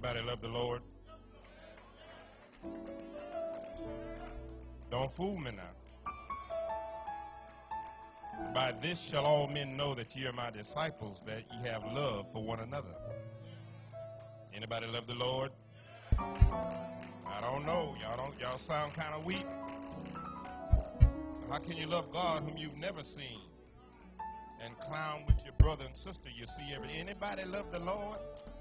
Anybody love the Lord? Don't fool me now. By this shall all men know that ye are my disciples, that ye have love for one another. Anybody love the Lord? I don't know. Y'all sound kind of weak. How can you love God whom you've never seen and clown with your brother and sister you see every day? Anybody love the Lord?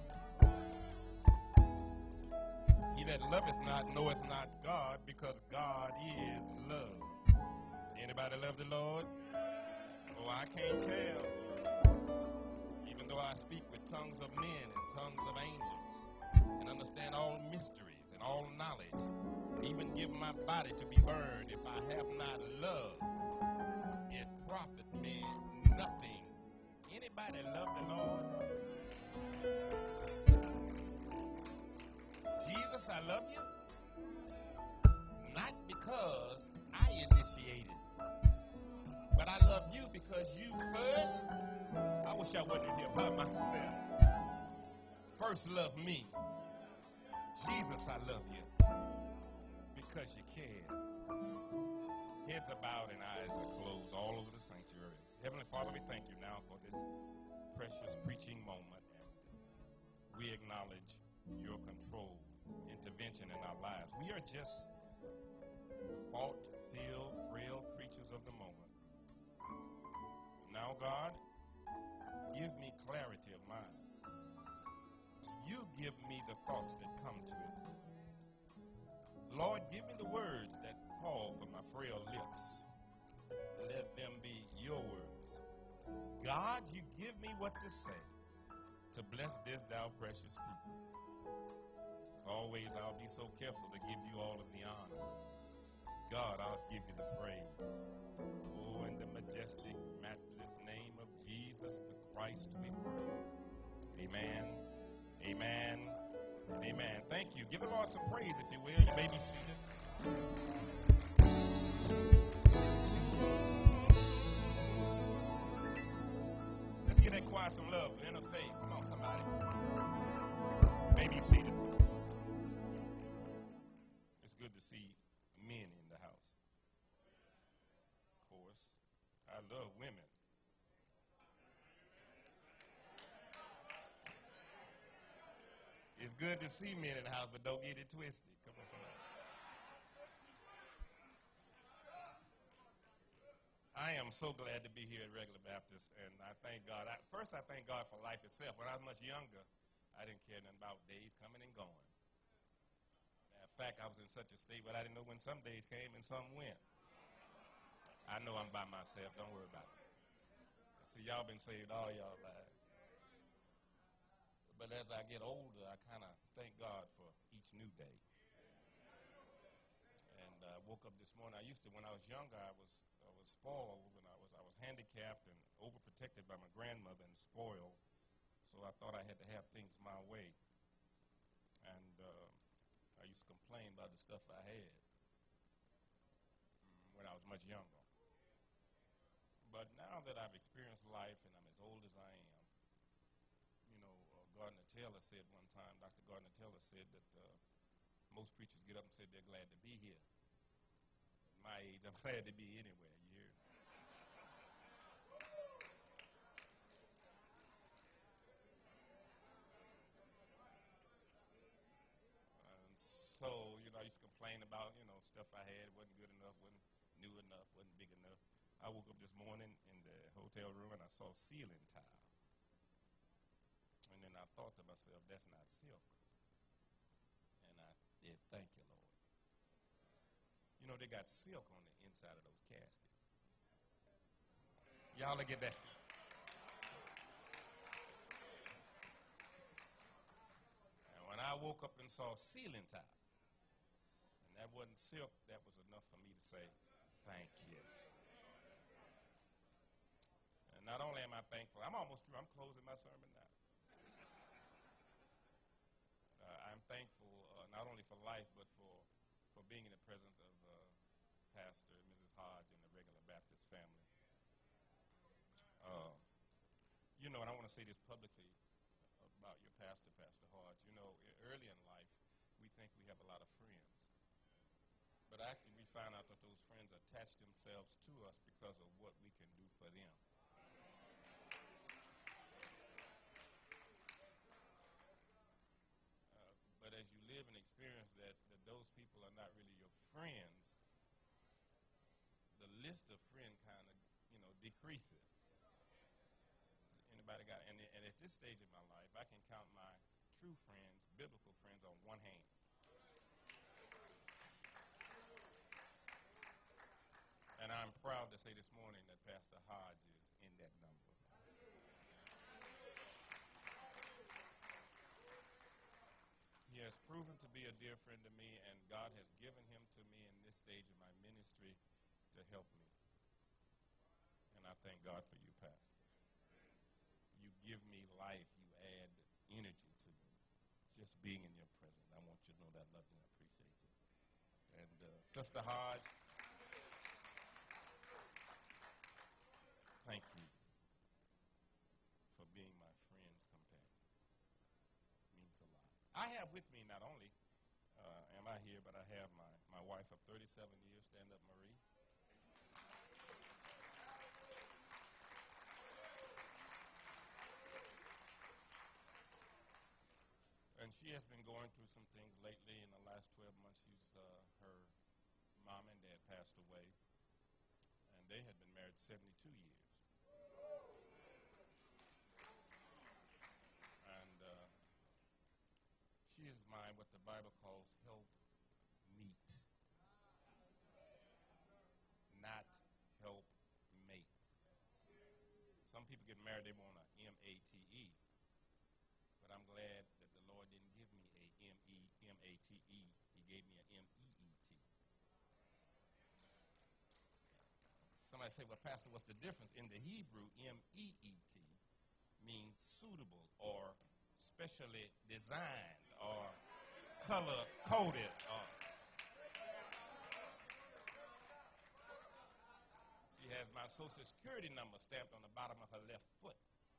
He that loveth not knoweth not God, because God is love. Anybody love the Lord? Oh, I can't tell. Even though I speak with tongues of men and tongues of angels and understand all mysteries and all knowledge, and even give my body to be burned, if I have not love, it profit me nothing. Anybody love the Lord? Jesus, I love you. Not because I initiated, but I love you because you first. I wish I wasn't here by myself. First love me. Jesus, I love you because you care. Heads are bowed and eyes are closed all over the sanctuary. Heavenly Father, we thank you now for this precious preaching moment. And we acknowledge your control, intervention in our lives. We are just fault-filled, frail creatures of the moment. Now, God, give me clarity of mind. You give me the thoughts that come to it. Lord, give me the words that fall from my frail lips. Let them be your words. God, you give me what to say to bless this thou precious people. As always, I'll be so careful to give you all of the honor. God, I'll give you the praise. Oh, in the majestic, matchless name of Jesus the Christ we pray. Amen, amen, and amen. Thank you. Give the Lord some praise, if you will. You may be seated. Let's give that choir some love. Inner faith. Come on, somebody. You may be seated. It's good to see men in the house. Of course, I love women. It's good to see men in the house, but don't get it twisted. Come on, somebody. I am so glad to be here at Regular Baptist, and I thank God. First, I thank God for life itself. When I was much younger, I didn't care nothing about days coming and going. In fact, I was in such a state, but I didn't know when some days came and some went. I know I'm by myself. Don't worry about it. See, y'all been saved all y'all lives. But as I get older, I kind of thank God for each new day. And I woke up this morning. When I was younger, I was spoiled. When I was handicapped and overprotected by my grandmother and spoiled. So I thought I had to have things my way. And I used to complain about the stuff I had when I was much younger. But now that I've experienced life and I'm as old as I am, Gardner Taylor said one time, Dr. Gardner Taylor said that most preachers get up and say they're glad to be here. At my age, I'm glad to be anywhere, you hear? And so, I used to complain about, stuff I had wasn't good enough, wasn't new enough, wasn't big enough. I woke up this morning in the hotel room and I saw ceiling tile. And then I thought to myself, that's not silk. And I did, thank you, Lord. They got silk on the inside of those caskets. Y'all look at that. And when I woke up and saw ceiling tile, and that wasn't silk, that was enough for me to say, thank you. And not only am I thankful, I'm almost through. I'm closing my sermon now. I'm thankful not only for life, but for being in the presence of Pastor Mrs. Hodge and the Regular Baptist family. And I want to say this publicly about your pastor, Pastor Hodge. think we have a lot of friends. But actually, we find out that those friends attach themselves to us because of what we can do for them. But as you live and experience that those people are not really your friends, the list of friend kind of, decreases. Anybody got? And at this stage of my life, I can count my true friends, biblical friends, on one hand. And I'm proud to say this morning that Pastor Hodge is in that number. He has proven to be a dear friend to me, and God has given him to me in this stage of my ministry to help me. And I thank God for you, Pastor. You give me life. You add energy to me. Just being in your presence. I want you to know that I love you and I appreciate you. And Sister Hodge, thank you for being my friend's companion. It means a lot. I have with me not only am I here, but I have my wife of 37 years. Stand up, Marie. And she has been going through some things lately. In the last 12 months, her mom and dad passed away, and they had been married 72 years. And she is what the Bible calls help meet, not help mate. Some people get married, they want a M-A-T-E, but I'm glad that the Lord didn't give me a M-A-T-E. He gave me an M-E-E-T. Somebody say, well, Pastor, what's the difference? In the Hebrew, M-E-E-T means suitable or specially designed or color-coded. She has my Social Security number stamped on the bottom of her left foot.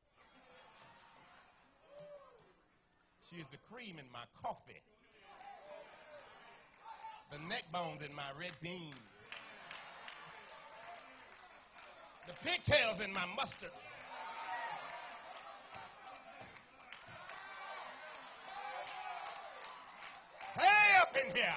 She is the cream in my coffee, the neck bones in my red bean, the pigtails in my mustard. Hey, up in here.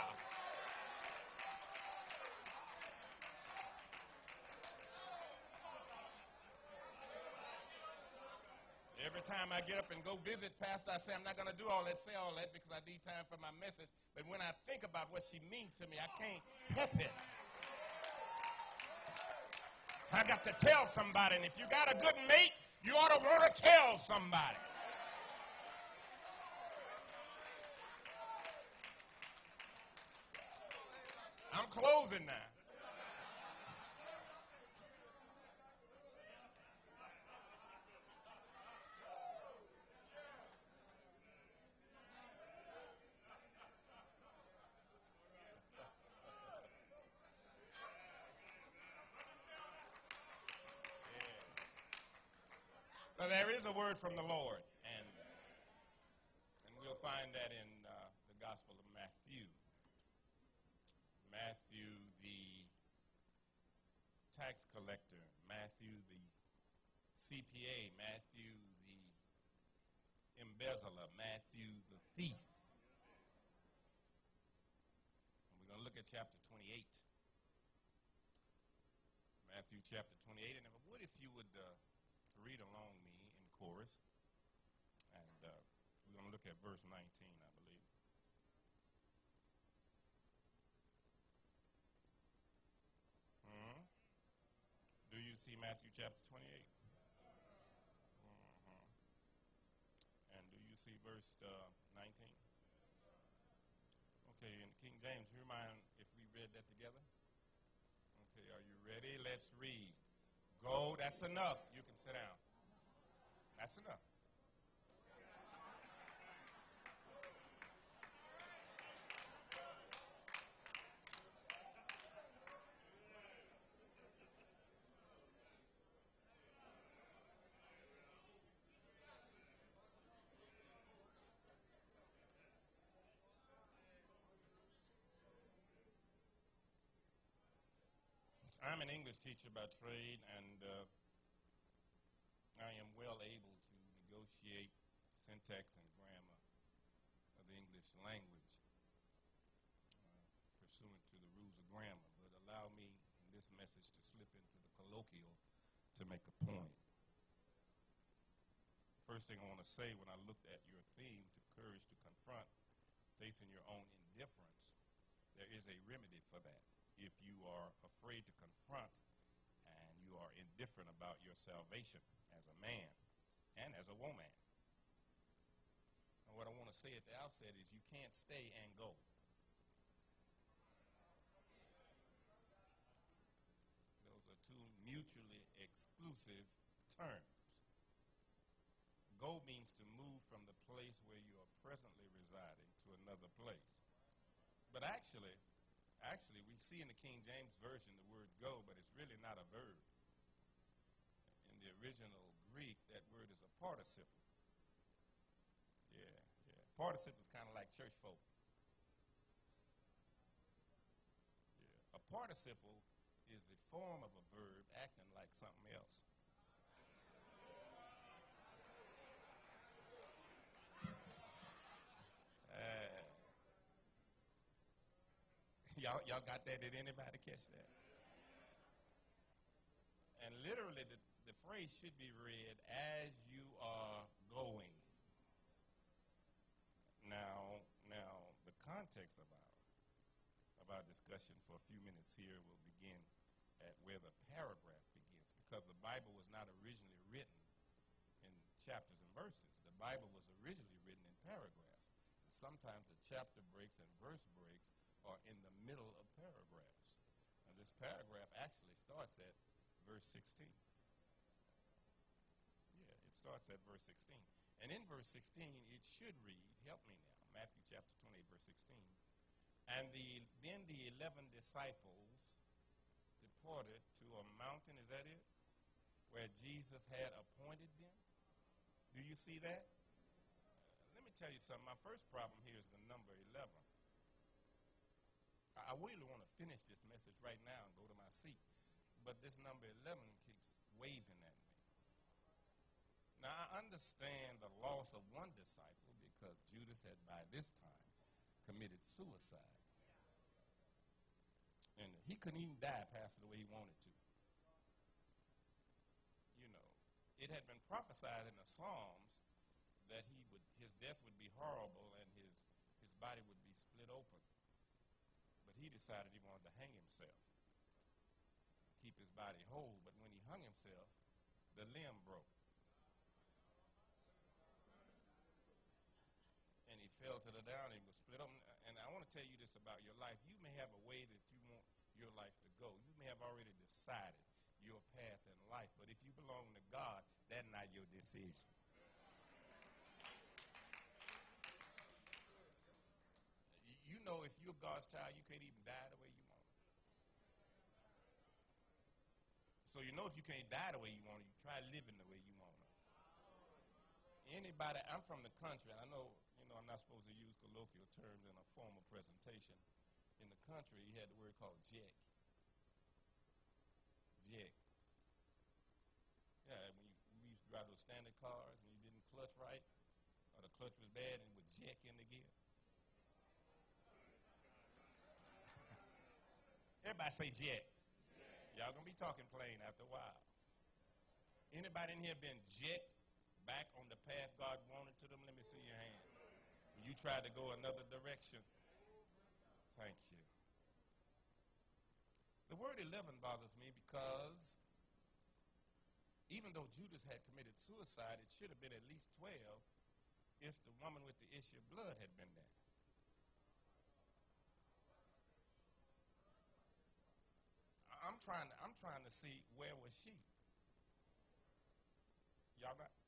Every time I get up and go visit Pastor, I say I'm not going to do all that, say all that, because I need time for my message. But when I think about what she means to me, I can't help it. I got to tell somebody, and if you got a good mate, you ought to want to tell somebody. I'm closing now. So there is a word from the Lord, and we'll find that in the Gospel of Matthew. Matthew, the tax collector, Matthew, the CPA, Matthew, the embezzler, Matthew, the thief. And we're going to look at chapter 28. Matthew chapter 28. And if I would, if you would read along me in chorus. And we're going to look at verse 19, I believe. Do you see Matthew chapter 28? And do you see verse 19? Okay, in King James, do you mind if we read that together? Okay, are you ready? Let's read. Go, that's enough. You can sit down. That's enough. I'm an English teacher by trade, and I am well able to negotiate syntax and grammar of the English language pursuant to the rules of grammar. But allow me in this message to slip into the colloquial to make a point. First thing I want to say, when I looked at your theme, to courage to confront, facing your own indifference, there is a remedy for that. If you are afraid to confront and you are indifferent about your salvation as a man and as a woman. And what I want to say at the outset is you can't stay and go. Those are two mutually exclusive terms. Go means to move from the place where you are presently residing to another place. But actually, we see in the King James Version the word go, but it's really not a verb. In the original Greek, that word is a participle. Yeah. Participle is kind of like church folk. Yeah. A participle is the form of a verb acting like something else. Y'all got that? Did anybody catch that? And literally, the phrase should be read, as you are going. Now, the context of our discussion for a few minutes here will begin at where the paragraph begins, because the Bible was not originally written in chapters and verses. The Bible was originally written in paragraphs. And sometimes the chapter breaks and verse breaks are in the middle of paragraphs. Now, this paragraph actually starts at verse 16. Yeah, it starts at verse 16. And in verse 16, it should read, help me now, Matthew chapter 28, verse 16. And then the 11 disciples departed to a mountain, is that it? Where Jesus had appointed them. Do you see that? Let me tell you something. My first problem here is the number 11. I really want to finish this message right now and go to my seat. But this number 11 keeps waving at me. Now, I understand the loss of one disciple because Judas had by this time committed suicide. And he couldn't even die past the way he wanted to. You know, it had been prophesied in the Psalms that his death would be horrible and his body would be split open. But he decided he wanted to hang himself, keep his body whole. But when he hung himself, the limb broke. And he fell to the ground and was split open. And I want to tell you this about your life. You may have a way that you want your life to go. You may have already decided your path in life. But if you belong to God, that's not your decision. You know, if you're God's child, you can't even die the way you want. So you know if you can't die the way you want, you try living the way you want. Anybody, I'm from the country, and I know, I'm not supposed to use colloquial terms in a formal presentation. In the country, you had the word called jack. Jack. Yeah, when we used to drive those standard cars and you didn't clutch right, or the clutch was bad and it would jack in the gear. Everybody say jack. Y'all gonna be talking plain after a while. Anybody in here been jacked back on the path God wanted to them? Let me see your hand. You tried to go another direction. Thank you. The word 11 bothers me because even though Judas had committed suicide, it should have been at least 12 if the woman with the issue of blood had been there. I'm trying to see, where was she? Y'all not?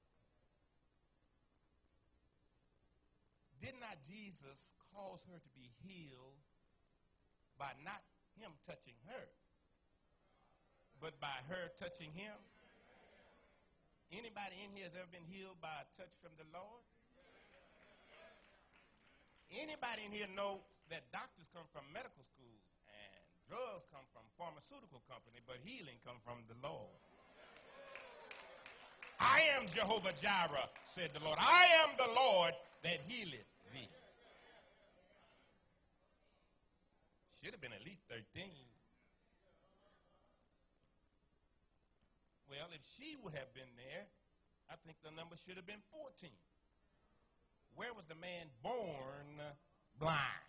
Did not Jesus cause her to be healed by not him touching her, but by her touching him? Anybody in here has ever been healed by a touch from the Lord? Anybody in here know that doctors come from medical schools and drugs come from pharmaceutical pharmaceutical company, but healing comes from the Lord. I am Jehovah Jireh, said the Lord. I am the Lord that healeth thee. Should have been at least 13. Well, if she would have been there, I think the number should have been 14. Where was the man born blind?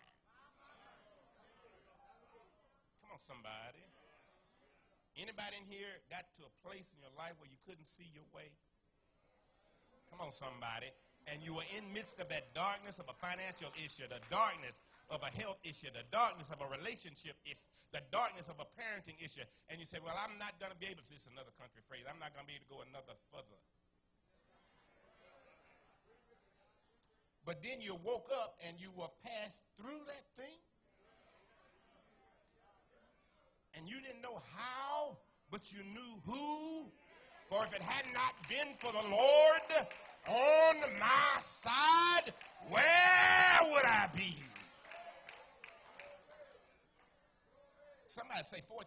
Come on, somebody. Anybody in here got to a place in your life where you couldn't see your way? Come on, somebody. And you were in midst of that darkness of a financial issue, the darkness of a health issue, the darkness of a relationship issue, the darkness of a parenting issue. And you say, well, I'm not going to be able to, this is another country phrase, I'm not going to be able to go another further. But then you woke up and you were passed through that thing. And you didn't know how, but you knew who. For if it had not been for the Lord on my side, where would I be? Somebody say 14.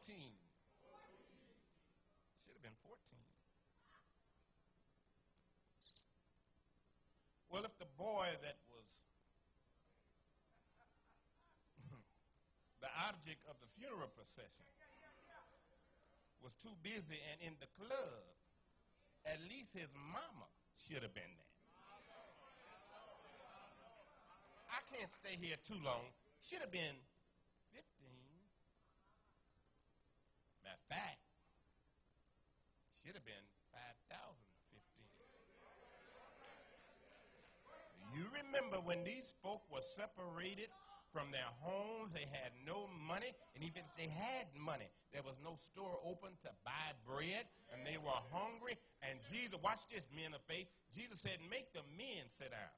Should have been 14. Well, if the boy that was the object of the funeral procession was too busy and in the club, at least his mama should have been there. I can't stay here too long. Should have been 15. Matter of fact, should have been 5,015. You remember when these folk were separated from their homes, they had no money, and even if they had money, there was no store open to buy bread, and they were hungry. And Jesus, watch this, men of faith, Jesus said, make the men sit down.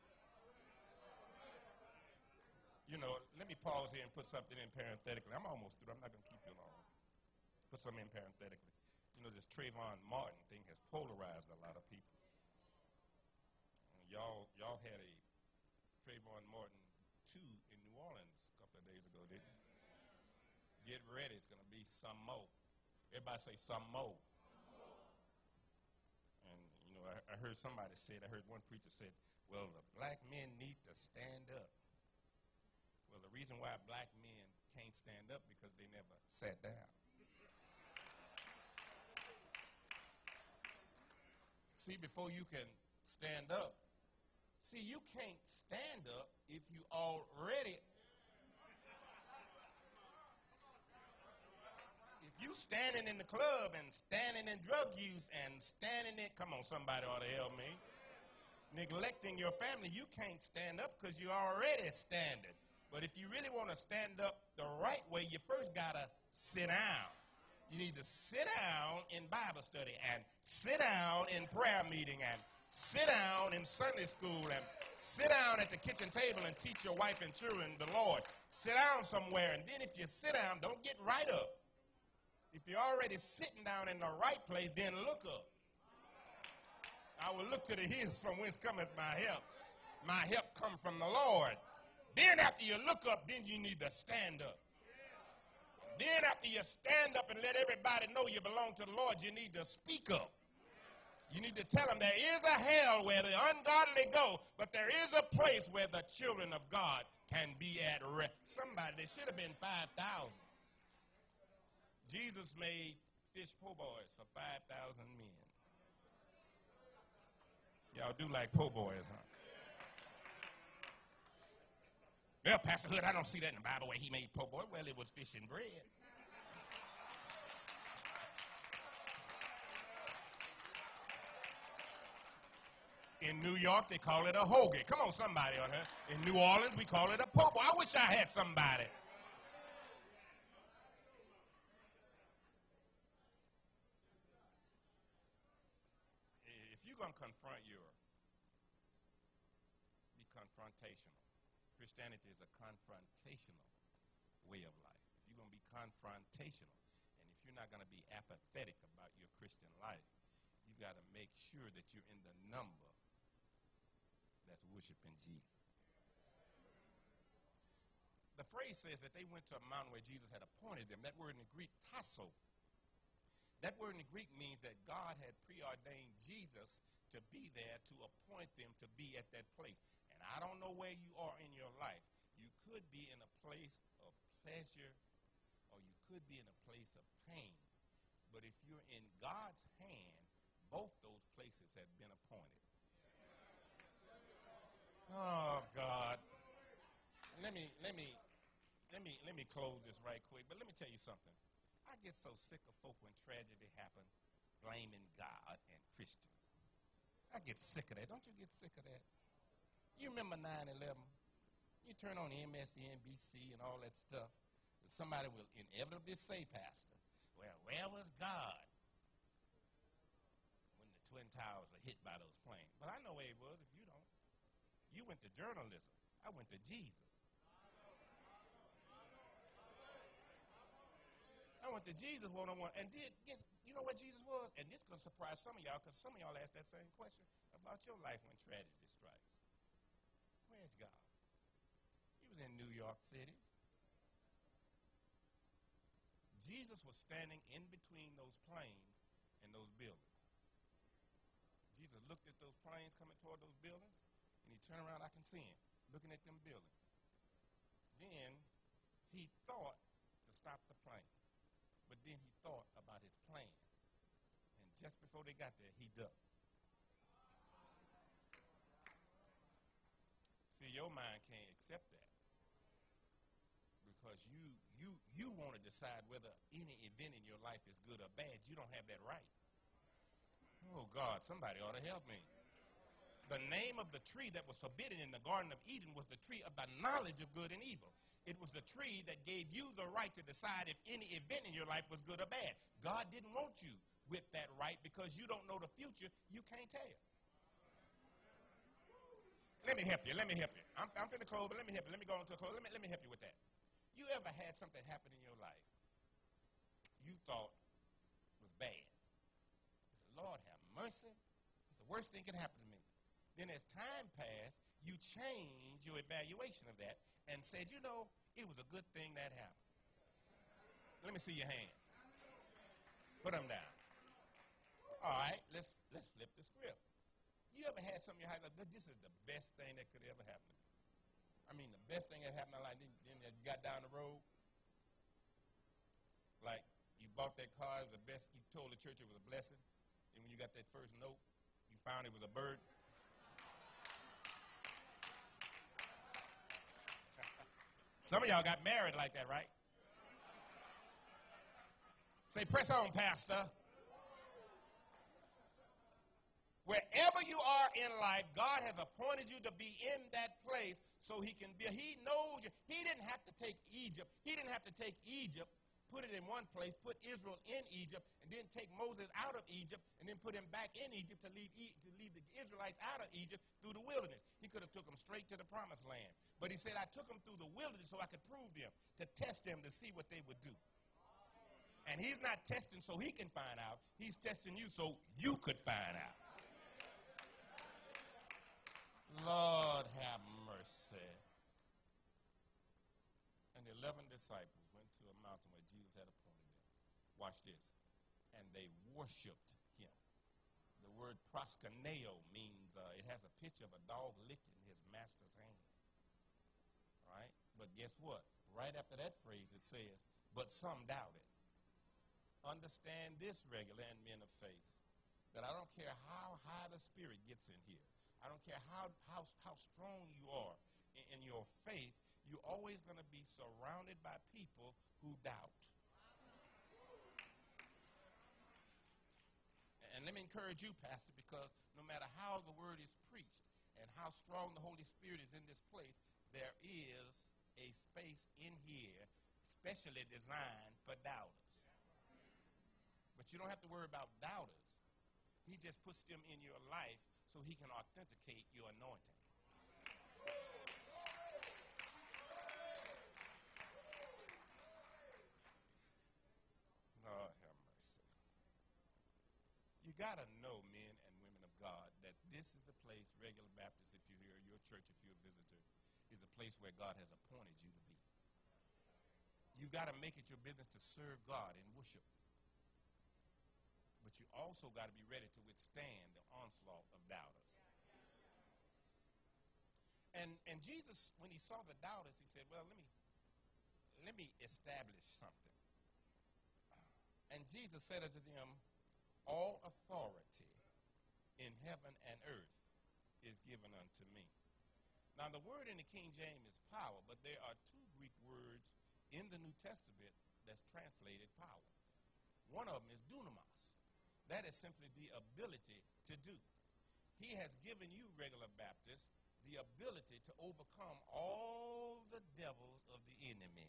You know, let me pause here and put something in parenthetically. I'm almost through. I'm not going to keep you long. Put something in parenthetically. You know, this Trayvon Martin thing has polarized a lot of people. Y'all had a Trayvon Martin 2 in New Orleans a couple of days ago, didn't you? Get ready. It's going to be some more. Everybody say some more. And, you know, I heard somebody say it. I heard one preacher say, well, the black men need to stand up. Well, the reason why black men can't stand up because they never sat down. See, before you can stand up, see, you can't stand up if you already, if you standing in the club and standing in drug use and standing in, come on, somebody ought to help me, neglecting your family, you can't stand up because you're already standing. But if you really want to stand up the right way, you first got to sit down. You need to sit down in Bible study and sit down in prayer meeting and sit down in Sunday school and sit down at the kitchen table and teach your wife and children the Lord. Sit down somewhere, and then if you sit down, don't get right up. If you're already sitting down in the right place, then look up. I will look to the hills from whence cometh my help. My help come from the Lord. Then after you look up, then you need to stand up. Then after you stand up and let everybody know you belong to the Lord, you need to speak up. You need to tell them there is a hell where the ungodly go, but there is a place where the children of God can be at rest. Somebody, there should have been 5,000. Jesus made fish po' boys for 5,000 men. Y'all do like po' boys, huh? Well, Pastor Hood, I don't see that in the Bible where he made po' boy. Well, it was fish and bread. In New York, they call it a hoagie. Come on, somebody on here. In New Orleans, we call it a po' boy. I wish I had somebody. If you're going to confront be confrontational. Christianity is a confrontational way of life. If you're going to be confrontational, and if you're not going to be apathetic about your Christian life, you got to make sure that you're in the number that's worshiping Jesus. The phrase says that they went to a mountain where Jesus had appointed them. That word in the Greek, tasso. That word in the Greek means that God had preordained Jesus to be there to appoint them to be at that place. And I don't know where you are in your life. You could be in a place of pleasure or you could be in a place of pain. But if you're in God's hand, both those places have been appointed. Oh God. Let me close this right quick, but let me tell you something. I get so sick of folk when tragedy happens blaming God and Christians. I get sick of that. Don't you get sick of that? You remember 9/11? You turn on MSNBC and all that stuff. Somebody will inevitably say, Pastor, well, where was God when the Twin Towers were hit by those planes? But I know where he was if you don't. You went to journalism. I went to Jesus. I went to Jesus one-on-one and did, guess, you know what Jesus was? And this is going to surprise some of y'all because some of y'all asked that same question about your life when tragedy strikes. Where's God? He was in New York City. Jesus was standing in between those planes and those buildings. Jesus looked at those planes coming toward those buildings, and he turned around, I can see him, looking at them buildings. Then he thought to stop the plane. But then he thought about his plan. And just before they got there, he ducked. See, your mind can't accept that. Because you want to decide whether any event in your life is good or bad. You don't have that right. Oh, God, somebody ought to help me. The name of the tree that was forbidden in the Garden of Eden was the tree of the knowledge of good and evil. It was the tree that gave you the right to decide if any event in your life was good or bad. God didn't want you with that right because you don't know the future. You can't tell. Let me help you. Let me help you. I'm finna close, but let me help you. Let me go on to a close. Let me help you with that. You ever had something happen in your life you thought was bad? You said, Lord, have mercy. It's the worst thing that could happen to me. Then as time passed, you changed your evaluation of that and said, you know, it was a good thing that happened. Let me see your hands. Put them down. All right, let's flip the script. You ever had something in your life like, this is the best thing that could ever happen to me? I mean, the best thing that happened in my life. Then you got down the road, like you bought that car, it was the best. You told the church it was a blessing. And when you got that first note, you found it was a burden. Some of y'all got married like that, right? Say, press on, Pastor. Wherever you are in life, God has appointed you to be in that place so he can be. He knows you. He didn't have to take Egypt. He didn't have to take Egypt, put it in one place, put Israel in Egypt, and then take Moses out of Egypt, and then put him back in Egypt to lead the Israelites out of Egypt through the wilderness. He could have took them straight to the promised land. But he said, I took them through the wilderness so I could prove them, to test them, to see what they would do. And he's not testing so he can find out. He's testing you so you could find out. Lord have mercy. And the 11 disciples went to a mountain where Jesus had appointed them. Watch this. And they worshiped him. The word proskuneo means, it has a picture of a dog licking his master's hand. All right? But guess what? Right after that phrase it says, but some doubted. Understand this, regular and men of faith, that I don't care how high the spirit gets in here. I don't care how strong you are in your faith, you're always going to be surrounded by people who doubt. And let me encourage you, Pastor, because no matter how the word is preached and how strong the Holy Spirit is in this place, there is a space in here specially designed for doubters. But you don't have to worry about doubters. He just puts them in your life so he can authenticate your anointing. Lord have mercy. You got to know, men and women of God, that this is the place, Regular Baptist, if you're here, your church, if you're a visitor, is a place where God has appointed you to be. got to make it your business to serve God and worship. But you also got to be ready to withstand the onslaught of doubters. And Jesus, when he saw the doubters, he said, well, let me establish something. And Jesus said unto them, all authority in heaven and earth is given unto me. Now, the word in the King James is power, but there are two Greek words in the New Testament that's translated power. One of them is dunamis. That is simply the ability to do. He has given you, regular Baptists, the ability to overcome all the devils of the enemy.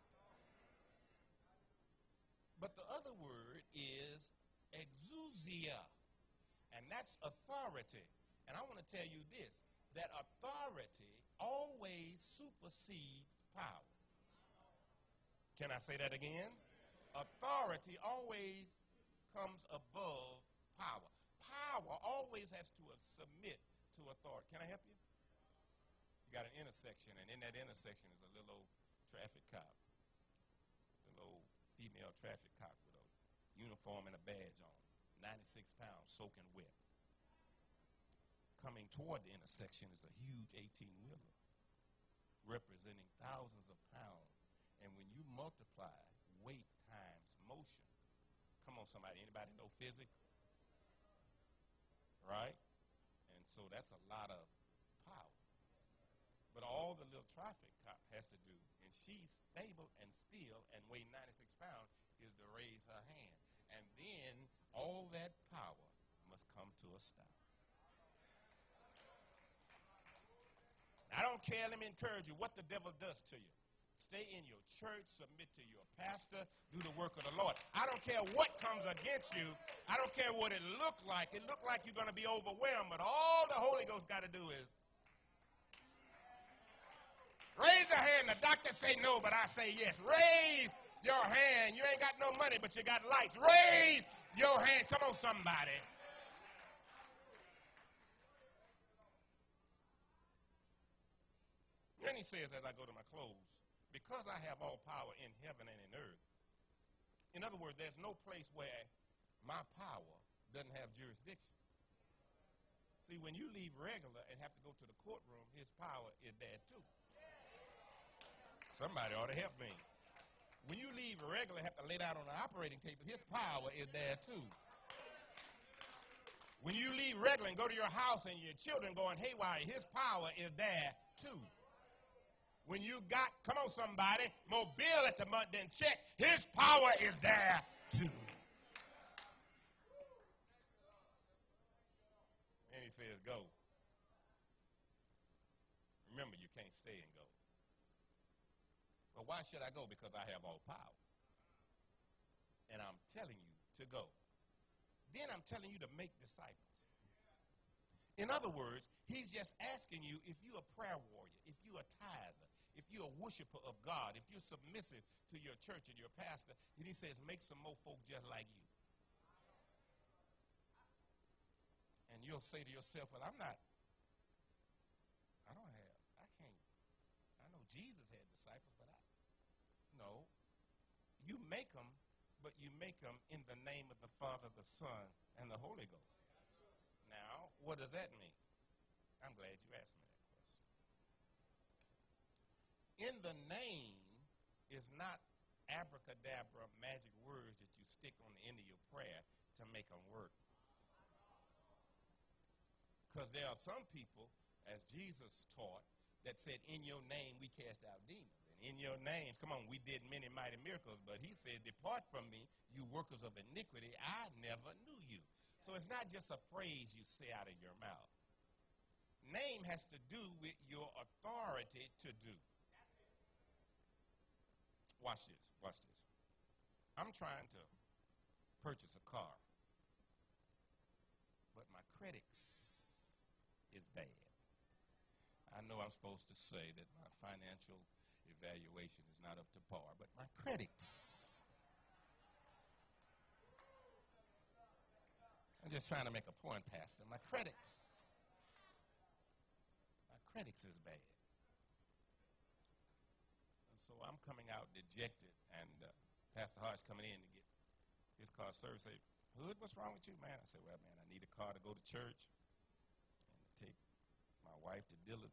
But the other word is exousia, and that's authority. And I want to tell you this, that authority always supersedes power. Can I say that again? Authority always comes above power. Power always has to submit to authority. Can I help you? You got an intersection, and in that intersection is a little old traffic cop, a little old female traffic cop with a uniform and a badge on, 96 pounds, soaking wet. Coming toward the intersection is a huge 18-wheeler representing thousands of pounds. And when you multiply weight times motion, come on somebody, anybody know physics? Right? And so that's a lot of power. But all the little traffic cop has to do, and she's stable and still and weigh 96 pounds, is to raise her hand. And then all that power must come to a stop. I don't care, let me encourage you, what the devil does to you. Stay in your church, submit to your pastor, do the work of the Lord. I don't care what comes against you. I don't care what it looked like. It looked like you're going to be overwhelmed, but all the Holy Ghost got to do is raise a hand. The doctor say no, but I say yes. Raise your hand. You ain't got no money, but you got lights. Raise your hand. Come on, somebody. Then he says, as I go to my close, because I have all power in heaven and in earth. In other words, there's no place where my power doesn't have jurisdiction. See, when you leave regular and have to go to the courtroom, his power is there too. Somebody ought to help me. When you leave regular and have to lay down on the operating table, his power is there too. When you leave regular and go to your house and your children going haywire, his power is there too. When you got, come on somebody, more bill at the month than check, his power is there too. And he says, go. Remember, you can't stay and go. But why should I go? Because I have all power. And I'm telling you to go. Then I'm telling you to make disciples. In other words, he's just asking you, if you're a prayer warrior, if you're a tither, if you're a worshiper of God, if you're submissive to your church and your pastor, and he says, make some more folk just like you. And you'll say to yourself, well, I know Jesus had disciples, but no. You make them, but you make them in the name of the Father, the Son, and the Holy Ghost. Now, what does that mean? I'm glad you asked me that question. In the name is not abracadabra magic words that you stick on the end of your prayer to make them work. Because there are some people, as Jesus taught, that said, in your name we cast out demons. And in your name, come on, we did many mighty miracles. But he said, depart from me, you workers of iniquity, I never knew you. So it's not just a phrase you say out of your mouth. Name has to do with your authority to do. Watch this, watch this. I'm trying to purchase a car, but my credit is bad. I know I'm supposed to say that my financial evaluation is not up to par, but my credits. I'm just trying to make a point, Pastor. My credits is bad. And so I'm coming out dejected, Pastor Hodge coming in to get his car serviced. Say, Hood, what's wrong with you, man? I said, well, man, I need a car to go to church and to take my wife to Dillard's.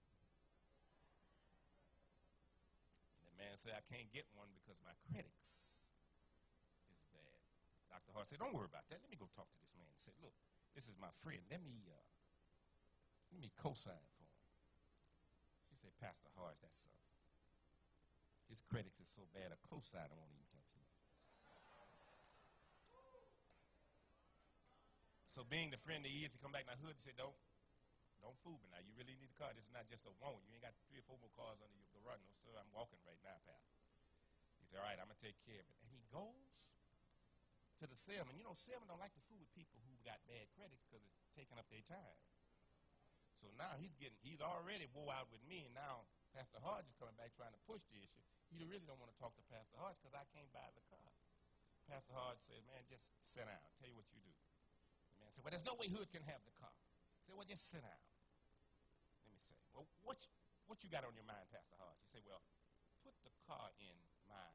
And the man said, I can't get one because my credits is bad. Dr. Hart said, don't worry about that. Let me go talk to this man. He said, look, this is my friend. Let me co-sign for him. She said, Pastor Hart, his credits is so bad, a co-signer won't even help him. So being the friend that he is, he come back to my hood and said, don't fool me now. You really need a car. This is not just a want. You ain't got 3 or 4 more cars under your garage. No, sir, I'm walking right now, Pastor. He said, all right, I'm going to take care of it. And he goes to the salesman. You know, salesmen don't like to fool with people who got bad credits because it's taking up their time. So now he's already wore out with me, and now Pastor Hodge is coming back trying to push the issue. He really don't want to talk to Pastor Hodge because I can't buy the car. Pastor Hodge said, man, just sit down. Tell you what you do. The man said, well, there's no way Hood can have the car. He said, well, just sit down. Let me say, well, what you got on your mind, Pastor Hodge? He said, well, put the car in mine.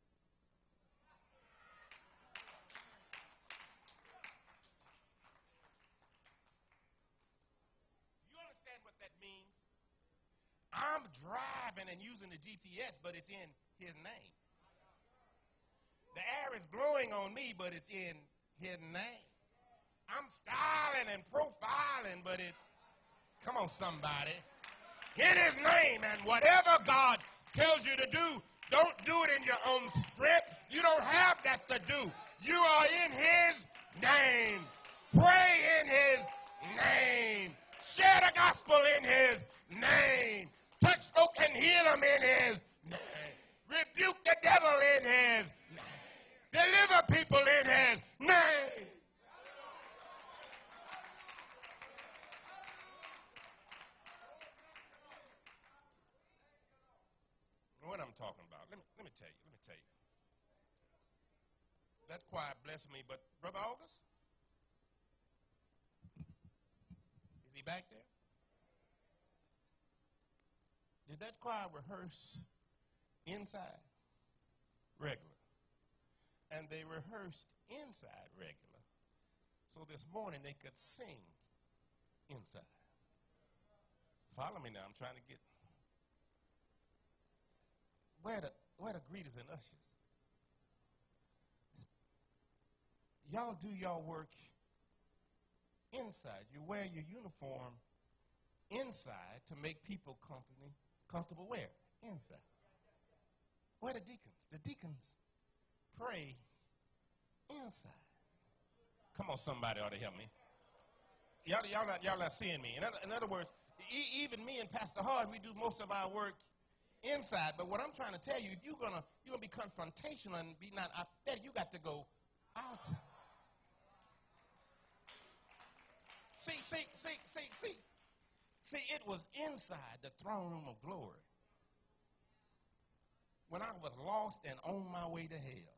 You understand what that means? I'm driving and using the GPS, but it's in his name. The air is blowing on me, but it's in his name. I'm styling and profiling, but it's, come on, somebody, in his name. And whatever God tells you to do, don't do it in your own strength. You don't have that to do. You are in his name. Pray in his name. Share the gospel in his name. Touch folk and heal them in his name. Rebuke the devil in his name. Deliver people in his name. What I'm talking about, let me tell you. That choir blessed me, but Brother August, is he back there? Did that choir rehearse inside? Regular. And they rehearsed inside regular. So this morning they could sing inside. Follow me now. I'm trying to get where the greeters and ushers. Y'all do y'all work inside. You wear your uniform inside to make people comfortable where? Inside. Where the deacons? The deacons pray inside. Come on, somebody ought to help me. Y'all not seeing me. In other words, even me and Pastor Hard, we do most of our work inside. But what I'm trying to tell you, if you're gonna be confrontational and be not apathetic, you got to go outside. See, it was inside the throne room of glory when I was lost and on my way to hell.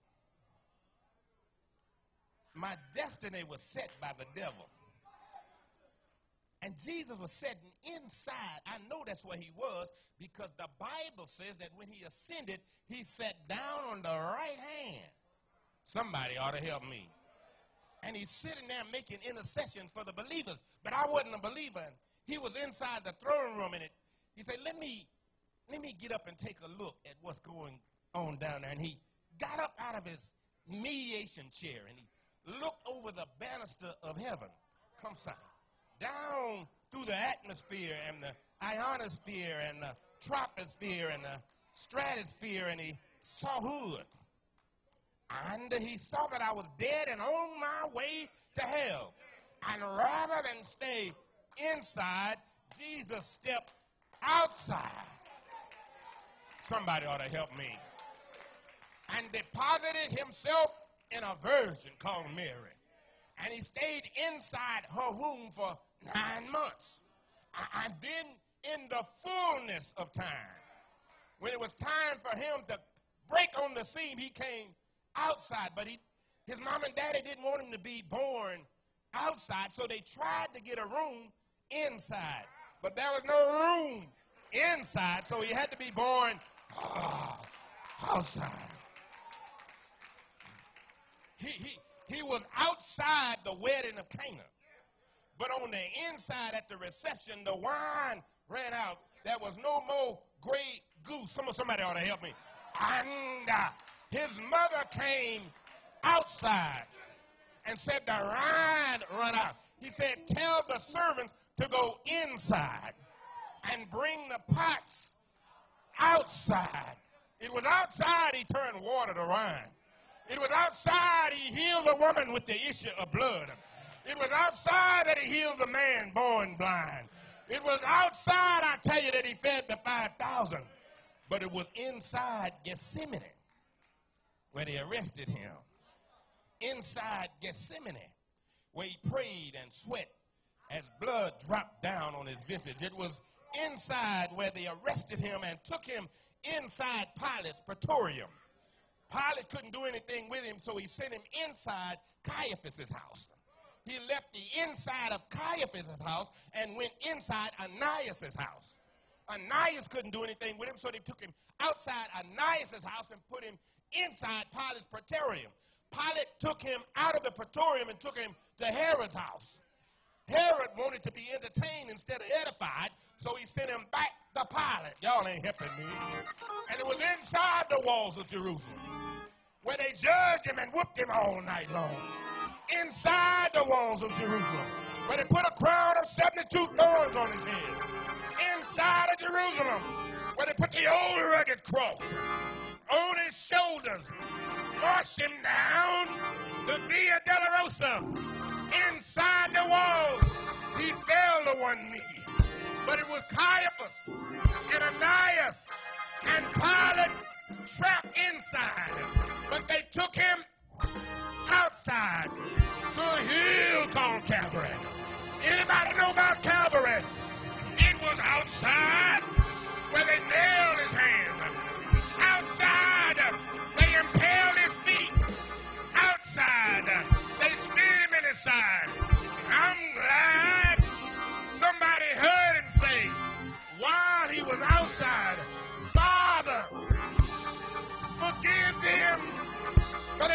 My destiny was set by the devil. And Jesus was sitting inside. I know that's where he was because the Bible says that when he ascended, he sat down on the right hand. Somebody ought to help me. And he's sitting there making intercession for the believers. But I wasn't a believer. And he was inside the throne room, and he said, let me get up and take a look at what's going on down there. And he got up out of his mediation chair, and he looked over the banister of heaven. Come, son. Down through the atmosphere and the ionosphere and the troposphere and the stratosphere, and he saw Hood. And he saw that I was dead and on my way to hell. And rather than stay inside, Jesus stepped outside. Somebody ought to help me. And deposited himself in a virgin called Mary. And he stayed inside her womb for 9 months. And then in the fullness of time, when it was time for him to break on the scene, he came outside. But his mom and daddy didn't want him to be born outside, so they tried to get a room inside. But there was no room inside, so he had to be born outside. He was outside the wedding of Cana. But on the inside at the reception, the wine ran out. There was no more Grey Goose. Somebody ought to help me. And his mother came outside and said, the wine run out. He said, tell the servants to go inside and bring the pots outside. It was outside he turned water to wine. It was outside he healed the woman with the issue of blood. It was outside that he healed the man born blind. It was outside, I tell you, that he fed the 5,000. But it was inside Gethsemane where they arrested him. Inside Gethsemane where he prayed and sweat as blood dropped down on his visage. It was inside where they arrested him and took him inside Pilate's praetorium. Pilate couldn't do anything with him, so he sent him inside Caiaphas' house. He left the inside of Caiaphas' house and went inside Ananias' house. Ananias couldn't do anything with him, so they took him outside Ananias' house and put him inside Pilate's praetorium. Pilate took him out of the praetorium and took him to Herod's house. Herod wanted to be entertained instead of edified, so he sent him back to Pilate. Y'all ain't helping me. And it was inside the walls of Jerusalem where they judged him and whooped him all night long. Inside the walls of Jerusalem where they put a crown of 72 thorns on his head. Inside of Jerusalem where they put the old rugged cross on his shoulders, marched him down the Via Dolorosa. Inside the walls, he fell to one knee. But it was Caiaphas and Ananias and Pilate trapped inside. But they took him outside to a hill called Calvary. Anybody know about Calvary? It was outside where they nailed his hands. Outside, they impaled his feet. Outside, they speared him in his side. I'm glad somebody heard him say, while he was outside, Father, forgive them. But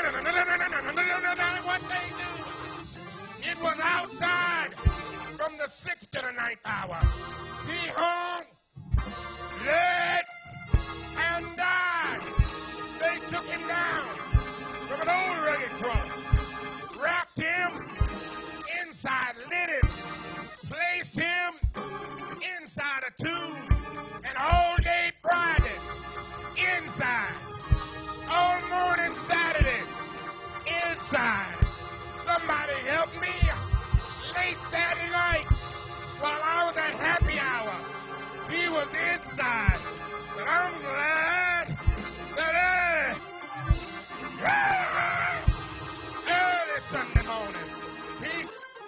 what they do, it was outside from the 6th to the 9th hour. He hung, bled, and died. They took him down from an old rugged cross, wrapped him inside linen, placed him inside a tomb, and all day Friday, inside, all morning Saturday, inside. Somebody help me. Late Saturday night, while I was at happy hour, he was inside. But I'm glad that early Sunday morning, he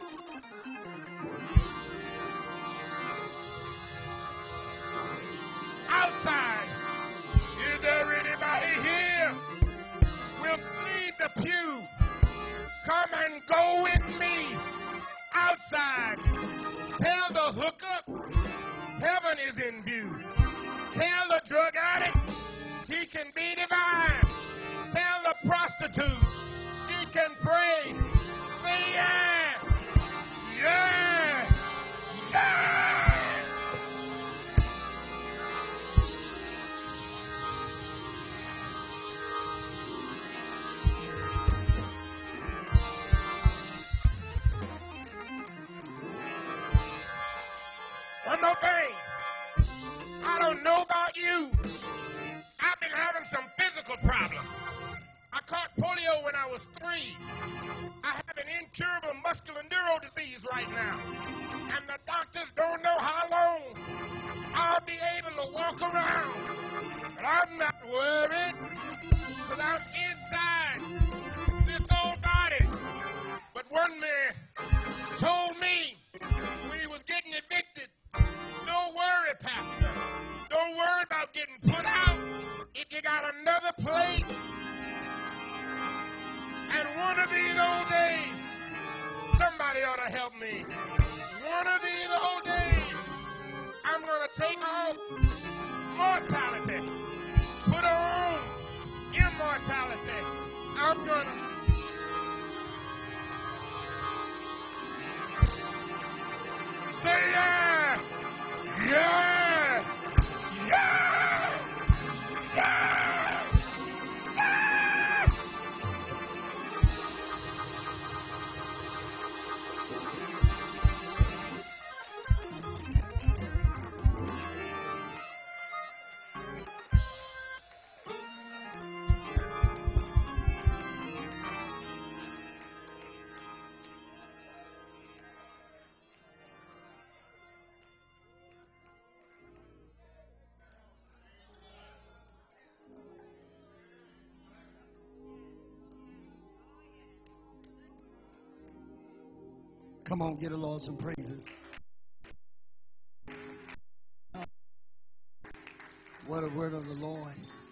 outside. Is there anybody here? Will plead the pew. Come and go with me outside. Tell the hookup, heaven is in view. Tell the drug addict, he can be divine. Tell the prostitute, she can pray. Say yeah, yeah, yeah. One more thing. I don't know about you. I've been having some physical problems. I caught polio when I was 3. I have an incurable muscular neuro disease right now. And the doctors don't know how long I'll be able to walk around. But I'm not worried because I'm inside this old body. But one man told me when he was getting evicted, don't worry, Pastor. Don't worry about getting put out if you got another plate. And one of these old days, somebody ought to help me. One of these old days, I'm going to take off mortality, put on immortality. I'm going to Come on, get the Lord some praises. What a word of the Lord.